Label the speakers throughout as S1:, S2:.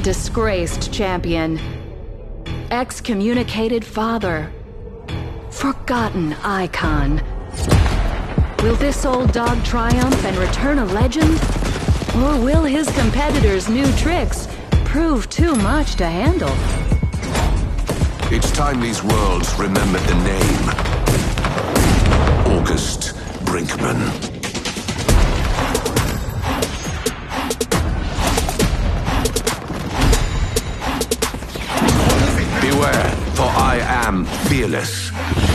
S1: Disgraced champion. Excommunicated father. Forgotten icon. Will this old dog triumph and return a legend? Or will his competitors' new tricks prove too much to handle?
S2: It's time these worlds remembered the name. August Brinkman. Beware, for I am fearless.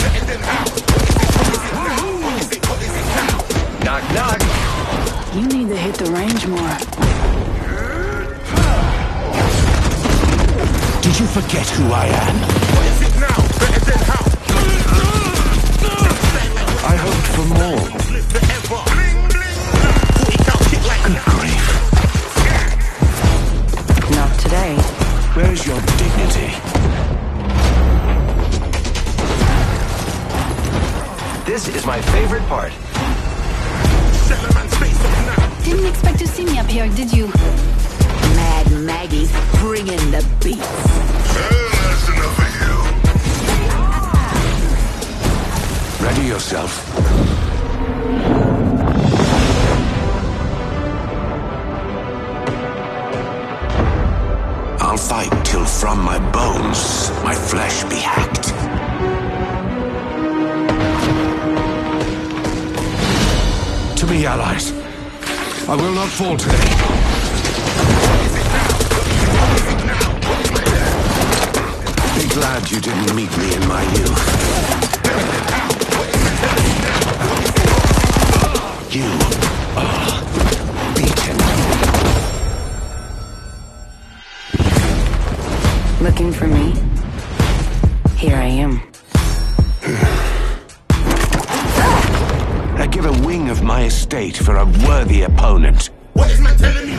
S3: Knock, knock.
S4: You need to hit the range more.
S2: Did you forget who I am?
S5: What is it now? Better than how?
S2: I hoped for more. Good grief.
S4: Not today.
S2: Where's your dignity?
S3: This is my favorite part.
S4: Didn't expect to see me up here, did you?
S6: Mad Maggie's bringing the beats.
S5: That's enough of you.
S2: Ready yourself. I'll fight till from my bones my flesh be hacked. To me, allies. I will not fall today. Be glad you didn't meet me in my youth. You are beaten.
S4: Looking for me? Here I am.
S2: I'd give a wing of my estate for a worthy opponent.
S5: What is man telling me?